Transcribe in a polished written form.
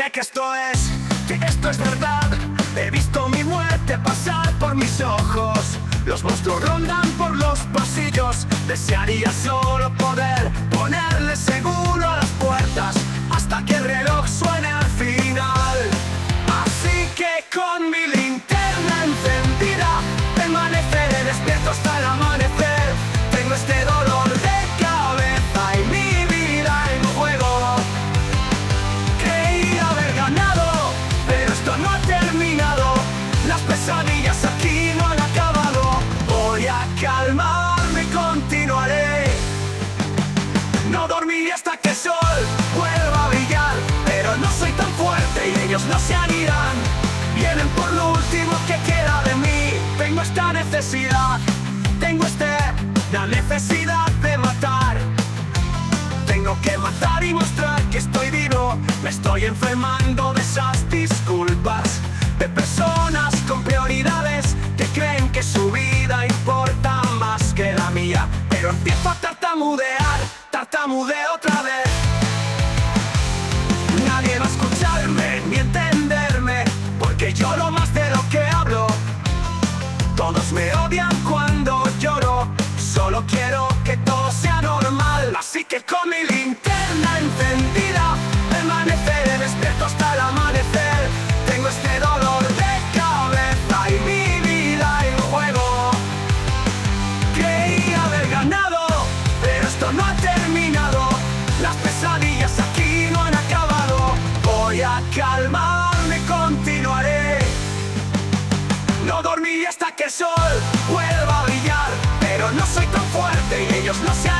sé que esto es verdad. He visto mi muerte pasar por mis ojos. Los monstruos rondan por los pasillos. Desearía solo poder ponerle seguro a las puertas hasta que el reloj suene al final. Así que con mi linterna encendida permaneceré despierto hasta el amanecer. Tengo este dolor de cabeza y mi vida en juego. Creí haber ganado, pero esto no ha terminado. Las pesadillas aquí no han acabado. Voy a calmarme y continuaré. No dormiré hasta que el sol vuelva a brillar, pero no soy tan fuerte y ellos no se irán. Vienen por lo último que queda de mí. Tengo esta necesidad, la necesidad de matar. Tengo que matar y mostrar que estoy vivo. Me estoy enfermando de esas disculpas de personas con prioridades que creen que su vida importa más que la mía. Pero empiezo a tartamudeo otra vez. Nadie va a escucharme ni entenderme, porque lloro más de lo que hablo. Todos me odian cuando lloro. Solo quiero que todo sea normal. Así que con mi linterna encendida permaneceré despierto hasta el amanecer. Tengo este dolor de cabeza y mi vida en juego. Creí haber ganado, pero esto no ha terminado. Las pesadillas aquí no han acabado. Voy a calmarme y continuaré. No dormiré hasta que el sol vuelva a brillar, pero no soy tan fuerte y ellos no se